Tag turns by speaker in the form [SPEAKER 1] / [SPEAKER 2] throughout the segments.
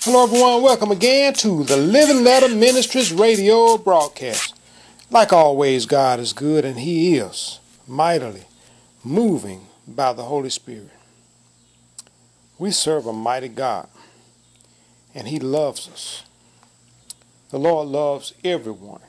[SPEAKER 1] Hello everyone, welcome again to the Living Letter Ministries radio broadcast. Like always, God is good and He is mightily moving by the Holy Spirit. We serve a mighty God and He loves us. The Lord loves everyone.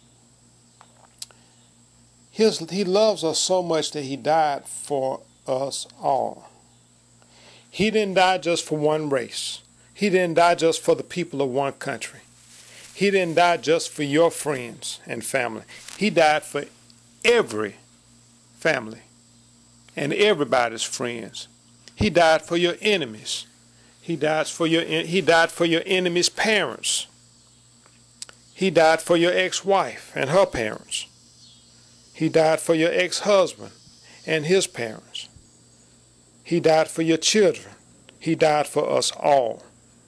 [SPEAKER 1] He loves us so much that He died for us all. He didn't die just for one race. He didn't die just for the people of one country. He didn't die just for your friends and family. He died for every family and everybody's friends. He died for your enemies. He died for your enemies' parents. He died for your ex-wife and her parents. He died for your ex-husband and his parents. He died for your children. He died for us all.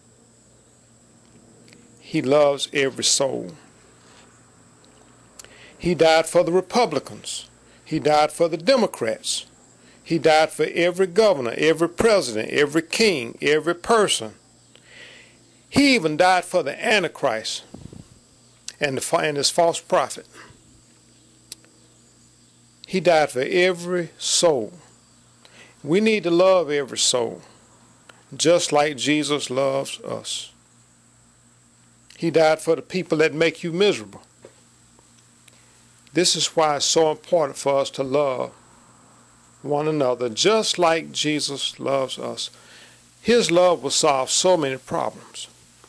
[SPEAKER 1] He loves every soul. He died for the Republicans. He died for the Democrats. He died for every governor, every president, every king, every person. He even died for the Antichrist and his false prophet. He died for every soul. We need to love every soul, just like Jesus loves us. He died for the people that make you miserable. This is why it's so important for us to love one another, just like Jesus loves us. His love will solve so many problems.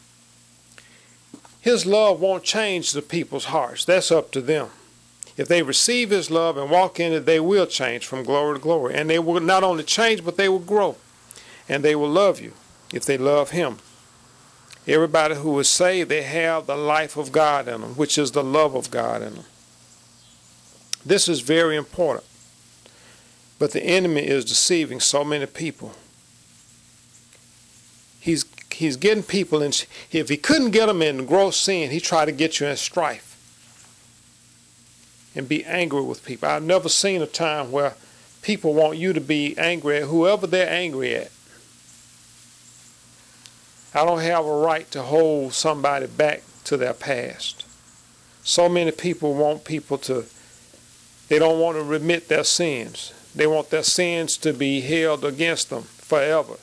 [SPEAKER 1] His love won't change the people's hearts. That's up to them. If they receive His love and walk in it, they will change from glory to glory. And they will not only change, but they will grow. And they will love you if they love Him. Everybody who is saved, they have the life of God in them, which is the love of God in them. This is very important. But the enemy is deceiving so many people. He's getting people in. If he couldn't get them in gross sin, he tried to get you in strife and be angry with people. I've never seen a time where people want you to be angry at whoever they're angry at. I don't have a right to hold somebody back to their past. So many people want people to, they don't want to remit their sins. They want their sins to be held against them forever.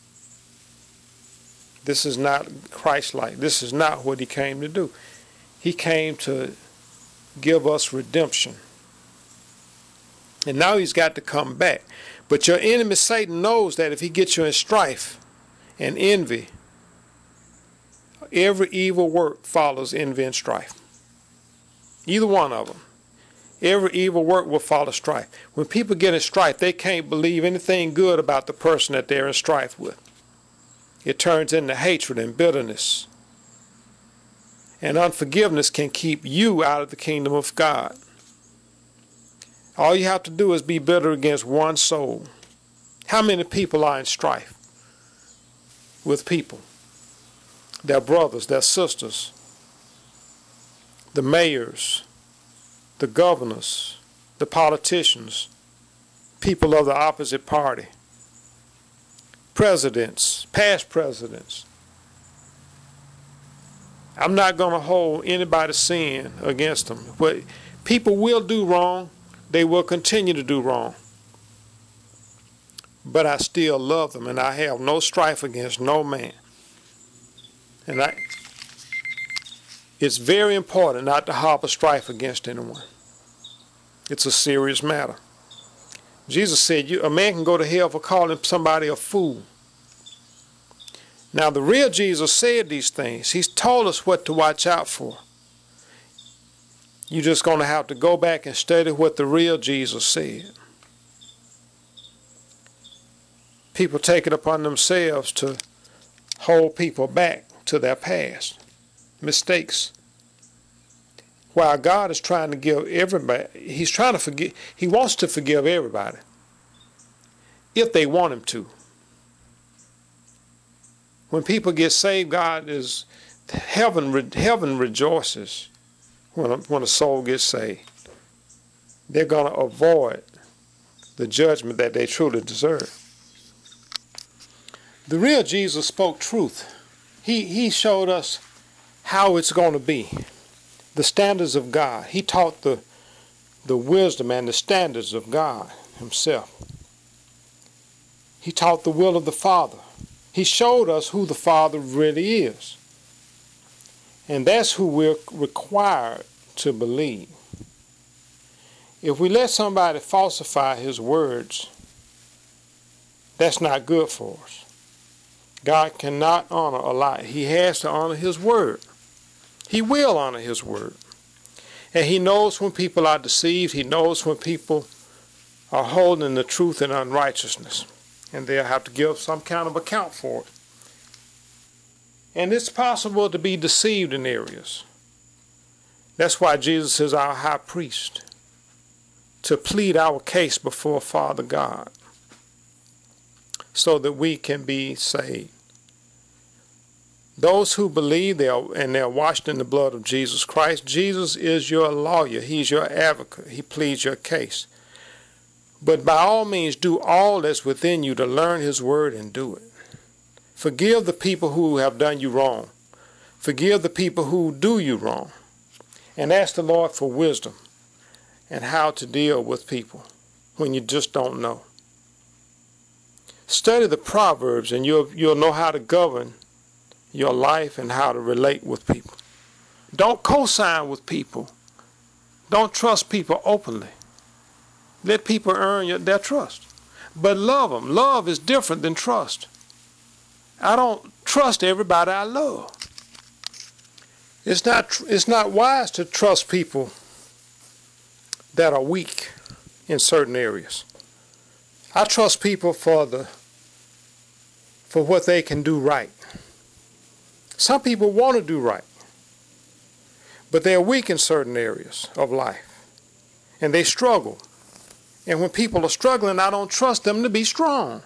[SPEAKER 1] This is not Christ-like. This is not what He came to do. He came to give us redemption. And now He's got to come back. But your enemy Satan knows that if he gets you in strife and envy, every evil work follows envy and strife. Either one of them. Every evil work will follow strife. When people get in strife, they can't believe anything good about the person that they're in strife with. It turns into hatred and bitterness. And unforgiveness can keep you out of the kingdom of God. All you have to do is be bitter against one soul. How many people are in strife with people? Their brothers, their sisters, the mayors, the governors, the politicians, people of the opposite party, presidents, past presidents. I'm not going to hold anybody's sin against them. But people will do wrong. They will continue to do wrong. But I still love them, and I have no strife against no man. And it's very important not to harbor strife against anyone. It's a serious matter. Jesus said a man can go to hell for calling somebody a fool. Now the real Jesus said these things. He's told us what to watch out for. You're just going to have to go back and study what the real Jesus said. People take it upon themselves to hold people back to their past mistakes. While God is trying to give everybody, He's trying to forgive, He wants to forgive everybody if they want Him to. When people get saved, heaven rejoices when a soul gets saved. They're going to avoid the judgment that they truly deserve. The real Jesus spoke truth. He showed us how it's going to be. The standards of God. He taught the wisdom and the standards of God himself. He taught the will of the Father. He showed us who the Father really is. And that's who we're required to believe. If we let somebody falsify his words, that's not good for us. God cannot honor a lie. He has to honor his word. He will honor his word. And he knows when people are deceived. He knows when people are holding the truth in unrighteousness. And they'll have to give some kind of account for it. And it's possible to be deceived in areas. That's why Jesus is our high priest, to plead our case before Father God, so that we can be saved. Those who believe they're washed in the blood of Jesus Christ, Jesus is your lawyer. He's your advocate. He pleads your case. But by all means, do all that's within you to learn his word and do it. Forgive the people who have done you wrong. Forgive the people who do you wrong. And ask the Lord for wisdom and how to deal with people when you just don't know. Study the Proverbs and you'll know how to govern your life and how to relate with people. Don't co-sign with people. Don't trust people openly. Let people earn their trust. But love them. Love is different than trust. I don't trust everybody I love. It's not wise to trust people that are weak in certain areas. I trust people for what they can do right. Some people want to do right, but they're weak in certain areas of life, and they struggle. And when people are struggling, I don't trust them to be strong.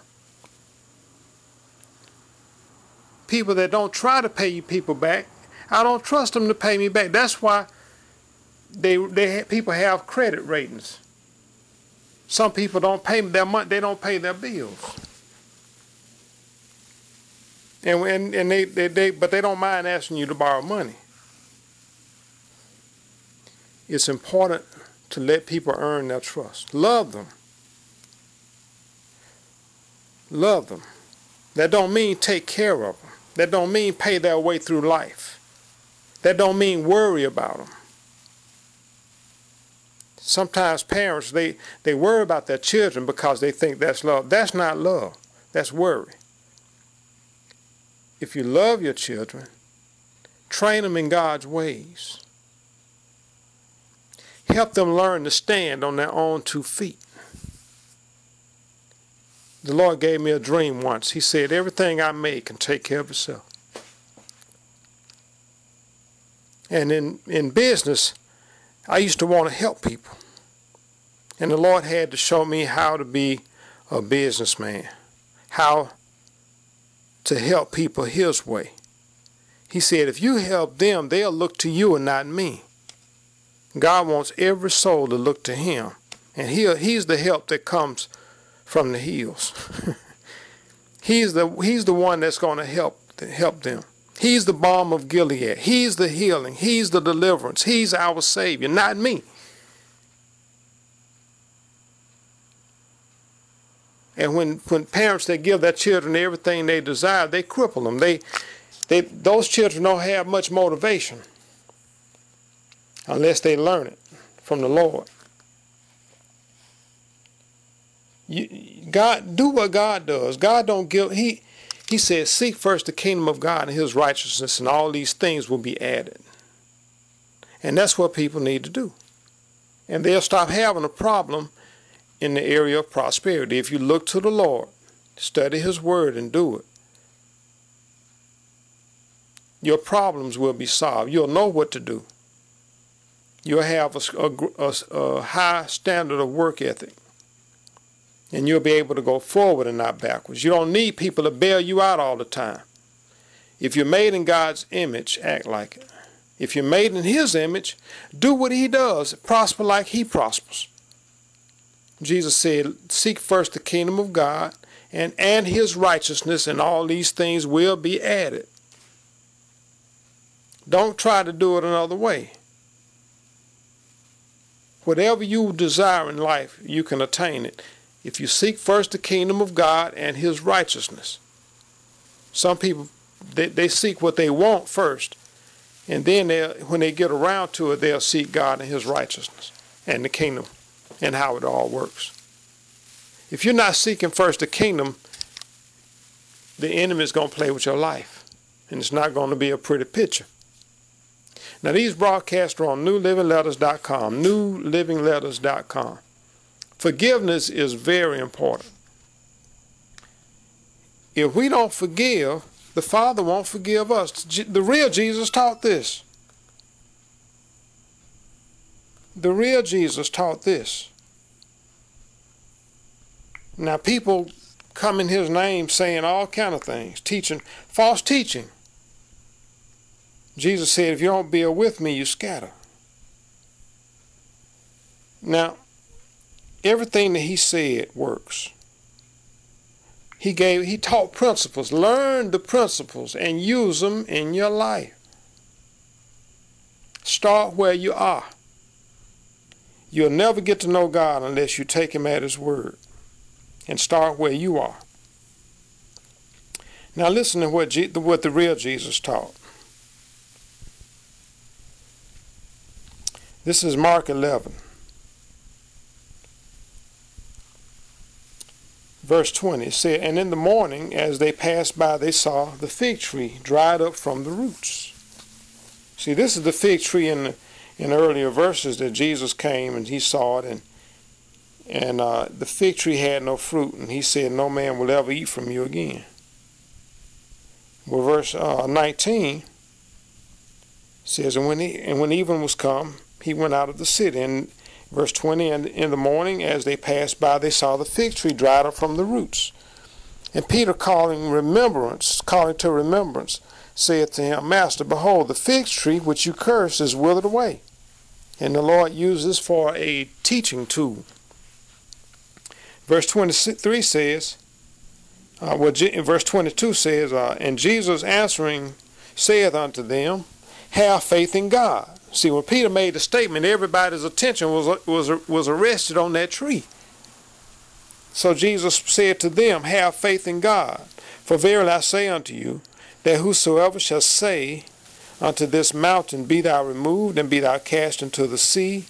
[SPEAKER 1] People that don't try to pay you people back, I don't trust them to pay me back. That's why people have credit ratings. Some people don't pay their money; they don't pay their bills, and but they don't mind asking you to borrow money. It's important to let people earn their trust. Love them. Love them. That don't mean take care of them. That don't mean pay their way through life. That don't mean worry about them. Sometimes parents, they worry about their children because they think that's love. That's not love. That's worry. If you love your children, train them in God's ways. Help them learn to stand on their own 2 feet. The Lord gave me a dream once. He said, everything I make can take care of itself. And in business, I used to want to help people. And the Lord had to show me how to be a businessman, how to help people his way. He said, if you help them, they'll look to you and not me. God wants every soul to look to him. And he's the help that comes from the hills. He's the one that's going to help them. He's the balm of Gilead. He's the healing. He's the deliverance. He's our Savior, not me. And when parents, they give their children everything they desire, they cripple them. Those children don't have much motivation unless they learn it from the Lord. God, do what God does. God don't give. He says, seek first the kingdom of God and his righteousness, and all these things will be added. And that's what people need to do. And they'll stop having a problem in the area of prosperity. If you look to the Lord, study his word and do it, your problems will be solved. You'll know what to do. You'll have a high standard of work ethic. And you'll be able to go forward and not backwards. You don't need people to bail you out all the time. If you're made in God's image, act like it. If you're made in his image, do what he does. Prosper like he prospers. Jesus said, seek first the kingdom of God and his righteousness, and all these things will be added. Don't try to do it another way. Whatever you desire in life, you can attain it if you seek first the kingdom of God and his righteousness. Some people, they seek what they want first, and then when they get around to it, they'll seek God and his righteousness and the kingdom and how it all works. If you're not seeking first the kingdom, the enemy is going to play with your life, and it's not going to be a pretty picture. Now, these broadcasts are on newlivingletters.com, newlivingletters.com. Forgiveness is very important. If we don't forgive, the Father won't forgive us. The real Jesus taught this. The real Jesus taught this. Now, people come in his name saying all kind of things, teaching, false teaching. Jesus said, if you don't bear with me, you scatter. Now, everything that he said works. He taught principles. Learn the principles and use them in your life. Start where you are. You'll never get to know God unless you take him at his word. And start where you are. Now listen to what the real Jesus taught. This is Mark 11. Verse 20, it said, and in the morning, as they passed by, they saw the fig tree dried up from the roots. See, this is the fig tree in earlier verses that Jesus came and he saw it, and the fig tree had no fruit, and he said, no man will ever eat from you again. Well, verse 19 says, and when evening was come, he went out of the city. And verse 20, and in the morning, as they passed by, they saw the fig tree dried up from the roots. And Peter, calling to remembrance, said to him, Master, behold, the fig tree which you cursed is withered away. And the Lord used this for a teaching tool. Verse 23 says, verse 22 says, and Jesus answering saith unto them, have faith in God. See, when Peter made the statement, everybody's attention was arrested on that tree. So Jesus said to them, have faith in God. For verily I say unto you, that whosoever shall say unto this mountain, be thou removed, and be thou cast into the sea,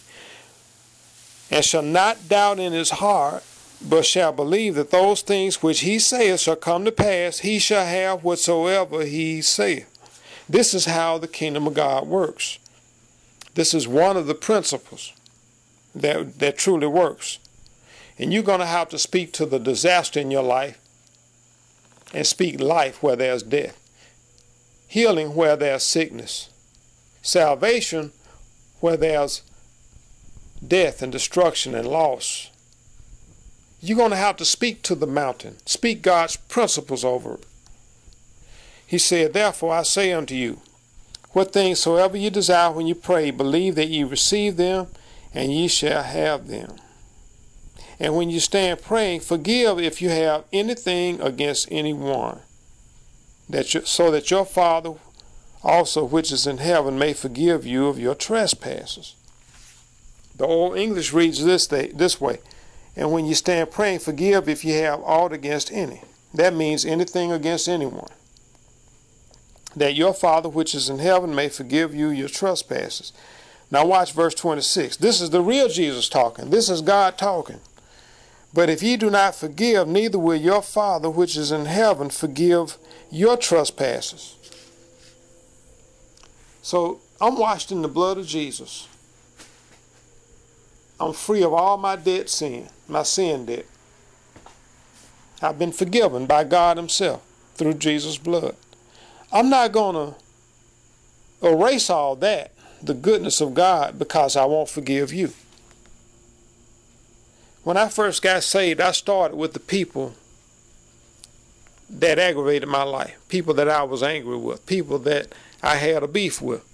[SPEAKER 1] and shall not doubt in his heart, but shall believe that those things which he saith shall come to pass, he shall have whatsoever he saith. This is how the kingdom of God works. This is one of the principles that truly works. And you're going to have to speak to the disaster in your life and speak life where there's death, healing where there's sickness, salvation where there's death and destruction and loss. You're going to have to speak to the mountain, speak God's principles over it. He said, therefore I say unto you, what things soever you desire when you pray, believe that ye receive them, and ye shall have them. And when you stand praying, forgive if you have anything against anyone, so that your Father also which is in heaven may forgive you of your trespasses. The Old English reads this way, and when you stand praying, forgive if you have aught against any. That means anything against anyone. That your Father which is in heaven may forgive you your trespasses. Now watch verse 26. This is the real Jesus talking. This is God talking. But if ye do not forgive, neither will your Father which is in heaven forgive your trespasses. So I'm washed in the blood of Jesus. I'm free of all my sin debt. I've been forgiven by God himself through Jesus' blood. I'm not going to erase all that, the goodness of God, because I won't forgive you. When I first got saved, I started with the people that aggravated my life, people that I was angry with, people that I had a beef with.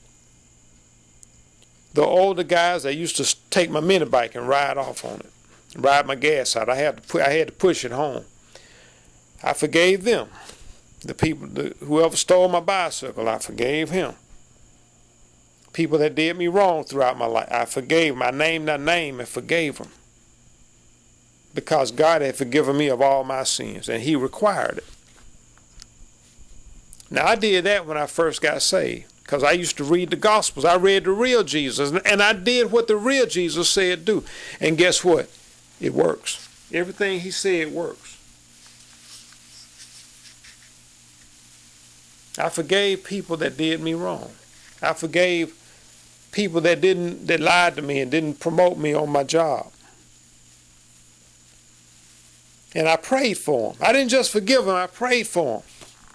[SPEAKER 1] The older guys that used to take my mini bike and ride off on it, ride my gas out. I had to push it home. I forgave them. The people, whoever stole my bicycle, I forgave him. People that did me wrong throughout my life, I forgave them. I named their name and forgave them. Because God had forgiven me of all my sins, and He required it. Now, I did that when I first got saved, because I used to read the Gospels. I read the real Jesus, and I did what the real Jesus said do. And guess what? It works. Everything He said works. I forgave people that did me wrong. I forgave people that lied to me and didn't promote me on my job. And I prayed for them. I didn't just forgive them, I prayed for them.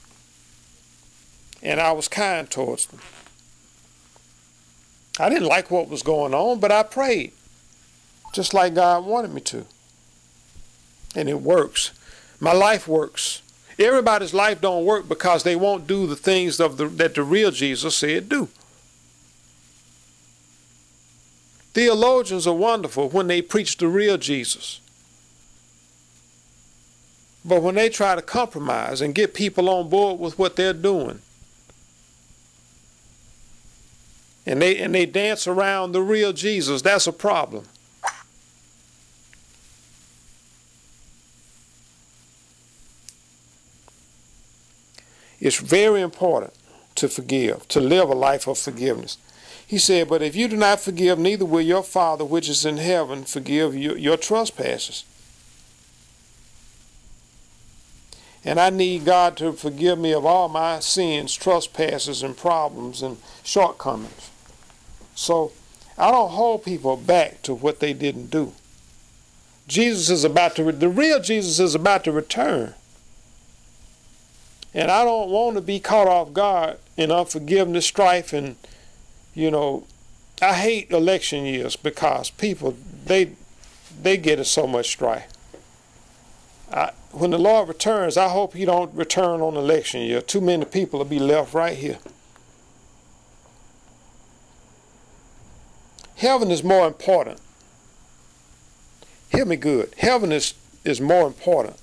[SPEAKER 1] And I was kind towards them. I didn't like what was going on, but I prayed. Just like God wanted me to. And it works. My life works. Everybody's life don't work because they won't do the things that the real Jesus said do. Theologians are wonderful when they preach the real Jesus. But when they try to compromise and get people on board with what they're doing, and they dance around the real Jesus, that's a problem. It's very important to forgive, to live a life of forgiveness. He said, but if you do not forgive, neither will your Father which is in heaven forgive your trespasses. And I need God to forgive me of all my sins, trespasses, and problems and shortcomings. So I don't hold people back to what they didn't do. The real Jesus is about to return. And I don't want to be caught off guard in unforgiveness, strife, and, I hate election years because people, they get in so much strife. When the Lord returns, I hope He don't return on election year. Too many people will be left right here. Heaven is more important. Hear me good. Heaven is more important.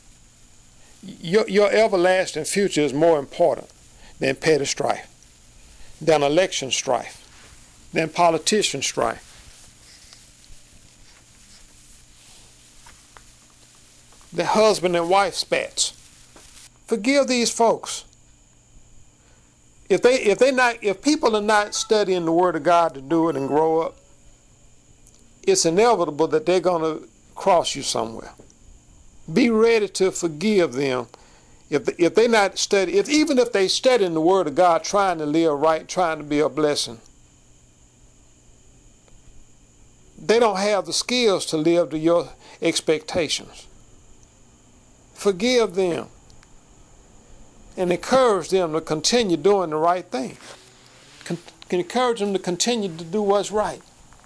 [SPEAKER 1] Your everlasting future is more important than petty strife, than election strife, than politician strife. The husband and wife spats. Forgive these folks. If people are not studying the Word of God to do it and grow up, it's inevitable that they're going to cross you somewhere. Be ready to forgive them. If they not study, even if they study in the Word of God, trying to live right, trying to be a blessing, they don't have the skills to live to your expectations. Forgive them and encourage them to continue doing the right thing. Encourage them to continue to do what's right.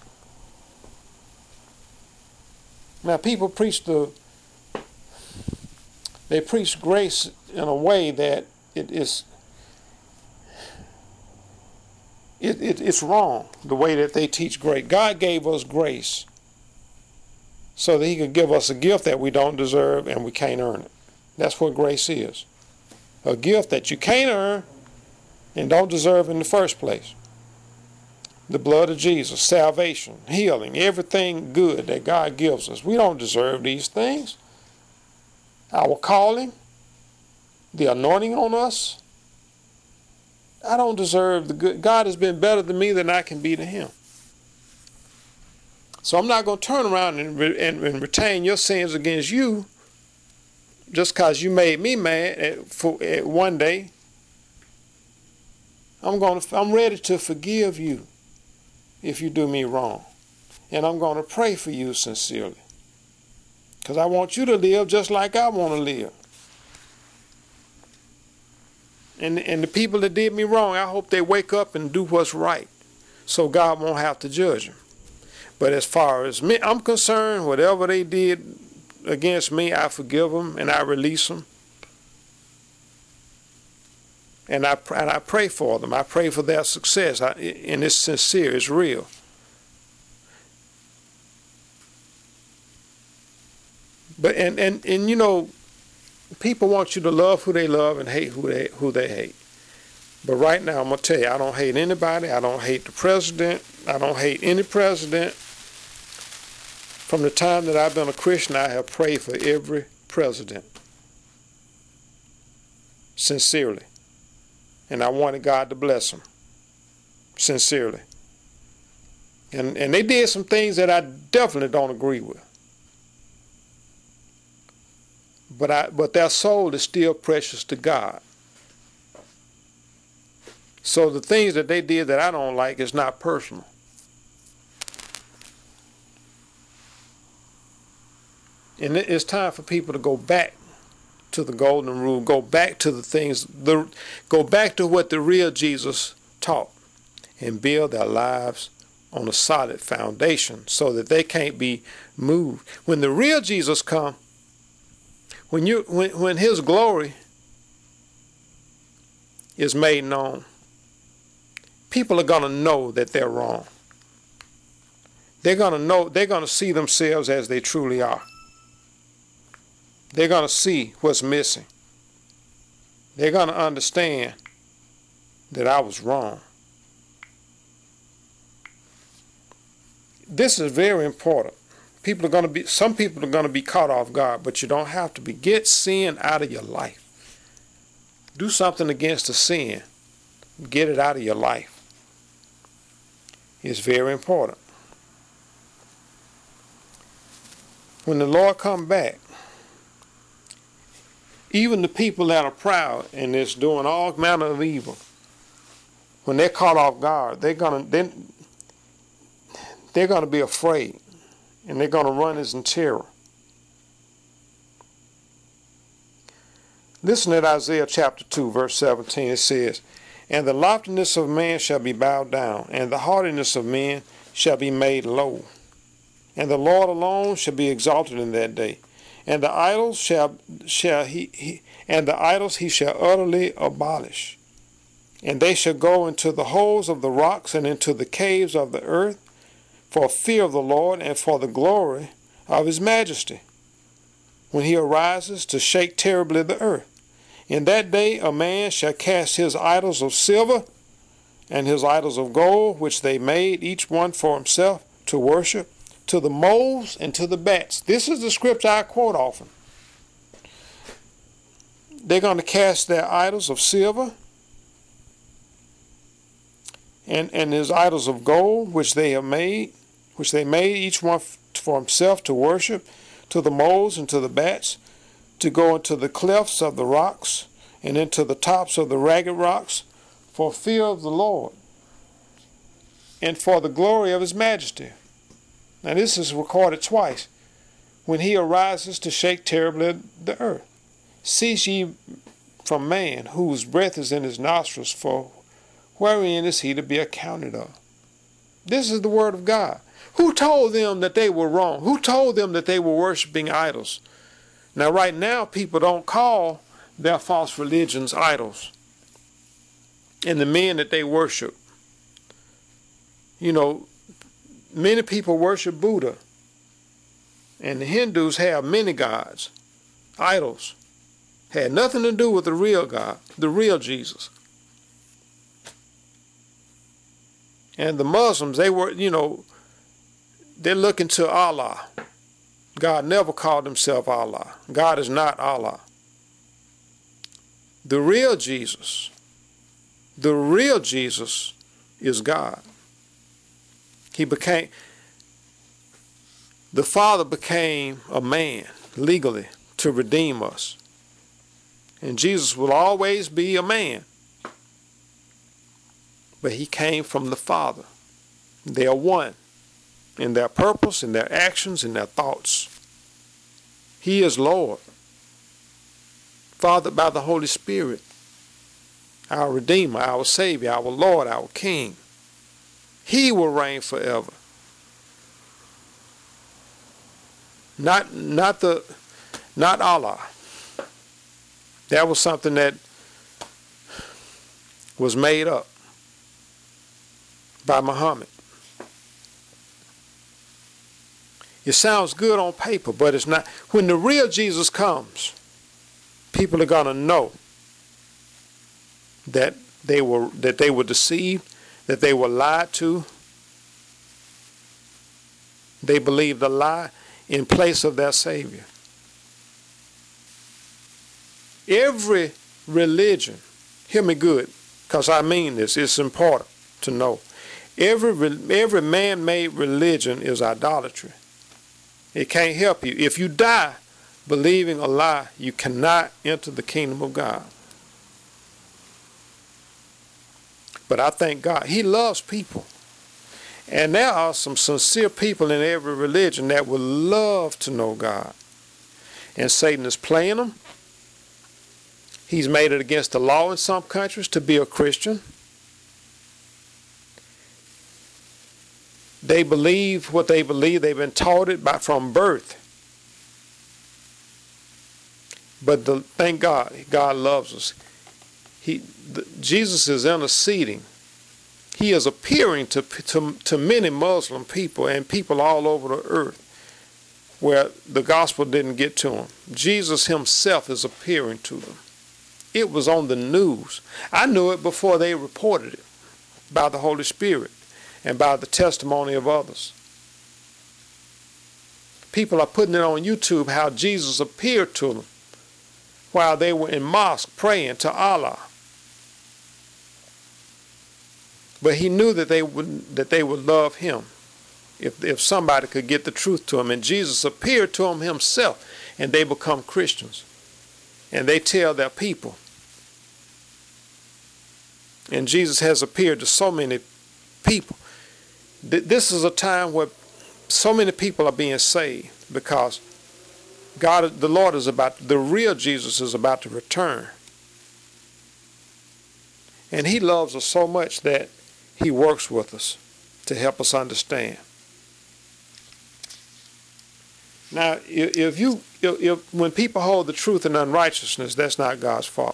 [SPEAKER 1] Now, people preach grace in a way that it's wrong, the way that they teach grace. God gave us grace so that He could give us a gift that we don't deserve and we can't earn it. That's what grace is. A gift that you can't earn and don't deserve in the first place. The blood of Jesus, salvation, healing, everything good that God gives us. We don't deserve these things. Our calling, the anointing on us, I don't deserve the good. God has been better to me than I can be to Him. So I'm not going to turn around and retain your sins against you just because you made me mad at one day. I'm ready to forgive you if you do me wrong. And I'm going to pray for you sincerely. Because I want you to live just like I want to live. And the people that did me wrong, I hope they wake up and do what's right so God won't have to judge them. But as far as me, I'm concerned, whatever they did against me, I forgive them and I release them. And I pray for them. I pray for their success. And it's sincere. It's real. But and people want you to love who they love and hate who they hate. But right now, I'm going to tell you, I don't hate anybody. I don't hate the president. I don't hate any president. From the time that I've been a Christian, I have prayed for every president. Sincerely. And I wanted God to bless them. Sincerely. And they did some things that I definitely don't agree with. But their soul is still precious to God. So the things that they did that I don't like is not personal. And it's time for people to go back to the golden rule, go back to the things, go back to what the real Jesus taught, and build their lives on a solid foundation so that they can't be moved. When the real Jesus comes, when his glory is made known, people are going to know that they're wrong. They're going to know, they're going to see themselves as they truly are. They're going to see what's missing. They're going to understand that I was wrong. This is very important. Some people are going to be caught off guard, but you don't have to be. Get sin out of your life. Do something against the sin. Get it out of your life. It's very important. When the Lord comes back, even the people that are proud and is doing all manner of evil, when they're caught off guard, they're gonna be afraid, and they're gonna run as in terror. Listen at Isaiah chapter 2, verse 17. It says, "And the loftiness of man shall be bowed down, and the haughtiness of men shall be made low. And the Lord alone shall be exalted in that day. And the idols he shall utterly abolish. And they shall go into the holes of the rocks and into the caves of the earth, for fear of the Lord and for the glory of his majesty, when he arises to shake terribly the earth. In that day a man shall cast his idols of silver and his idols of gold, which they made each one for himself to worship, to the moles and to the bats." This is the scripture I quote often. They're going to cast their idols of silver and his idols of gold, which they made each one for himself to worship, to the moles and to the bats, to go into the clefts of the rocks and into the tops of the ragged rocks, for fear of the Lord and for the glory of his majesty. Now this is recorded twice. When he arises to shake terribly the earth. Cease ye from man, whose breath is in his nostrils, for wherein is he to be accounted of? This is the word of God. Who told them that they were wrong? Who told them that they were worshiping idols? Now right now people don't call their false religions idols. And the men that they worship. You know, many people worship Buddha. And the Hindus have many gods, idols. Had nothing to do with the real God, the real Jesus. And the Muslims, they're looking to Allah. God never called himself Allah. God is not Allah. The real Jesus is God. The Father became a man legally to redeem us. And Jesus will always be a man. But he came from the Father. They are one in their purpose, in their actions, in their thoughts. He is Lord, fathered by the Holy Spirit, our Redeemer, our Savior, our Lord, our King. He will reign forever. Not Allah. That was something that was made up by Muhammad. It sounds good on paper, but it's not. When the real Jesus comes, people are going to know that that they were deceived, that they were lied to. They believed a lie in place of their Savior. Every religion, hear me good, because I mean this, it's important to know. Every man-made religion is idolatry. It can't help you. If you die believing a lie, you cannot enter the kingdom of God. But I thank God. He loves people. And there are some sincere people in every religion that would love to know God. And Satan is playing them. He's made it against the law in some countries to be a Christian. They believe what they believe. They've been taught it from birth. But thank God, God loves us. Jesus is interceding. He is appearing to many Muslim people and people all over the earth where the gospel didn't get to them. Jesus himself is appearing to them. It was on the news. I knew it before they reported it by the Holy Spirit and by the testimony of others. People are putting it on YouTube how Jesus appeared to them while they were in mosque praying to Allah. But he knew that they would love him if somebody could get the truth to him. And Jesus appeared to them himself, and they become Christians. And they tell their people. And Jesus has appeared to so many people. This is a time where so many people are being saved because the Lord is the real Jesus is about to return. And he loves us so much that he works with us to help us understand. Now, if when people hold the truth in unrighteousness, that's not God's fault.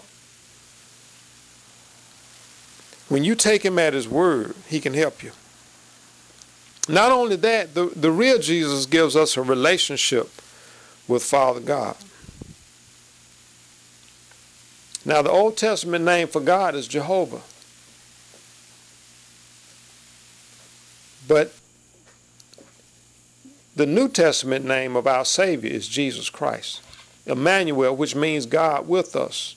[SPEAKER 1] When you take him at his word, he can help you. Not only that, the real Jesus gives us a relationship with Father God. Now, the Old Testament name for God is Jehovah. But the New Testament name of our Savior is Jesus Christ. Emmanuel, which means God with us.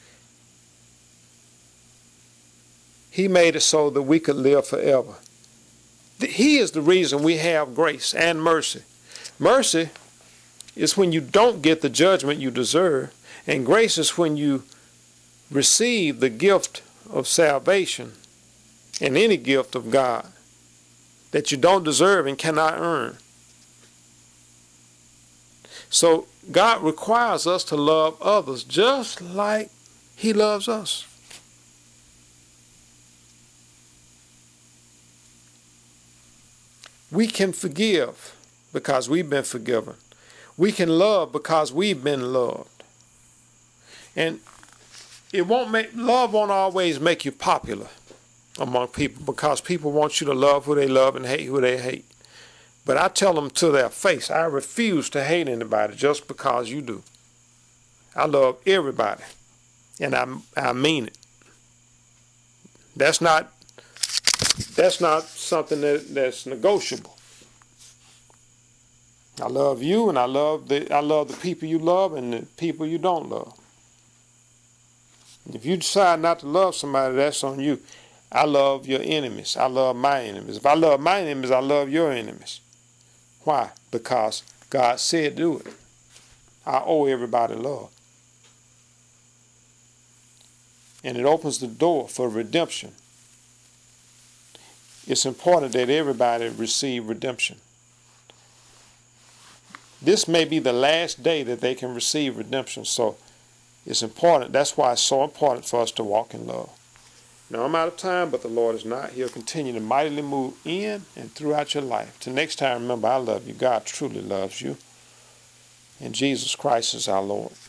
[SPEAKER 1] He made it so that we could live forever. He is the reason we have grace and mercy. Mercy is when you don't get the judgment you deserve, and grace is when you receive the gift of salvation and any gift of God that you don't deserve and cannot earn. So God requires us to love others just like he loves us. We can forgive because we've been forgiven. We can love because we've been loved. And love won't always make you popular among people because people want you to love who they love and hate who they hate. But I tell them to their face, I refuse to hate anybody just because you do. I love everybody, and I mean it. That's not something that's negotiable. I love you, and I love the people you love and the people you don't love. If you decide not to love somebody, that's on you. I love your enemies. I love my enemies. If I love my enemies, I love your enemies. Why? Because God said do it. I owe everybody love. And it opens the door for redemption. It's important that everybody receive redemption. This may be the last day that they can receive redemption, so it's important. That's why it's so important for us to walk in love. Now, I'm out of time, but the Lord is not. He'll continue to mightily move in and throughout your life. Till next time, remember, I love you. God truly loves you. And Jesus Christ is our Lord.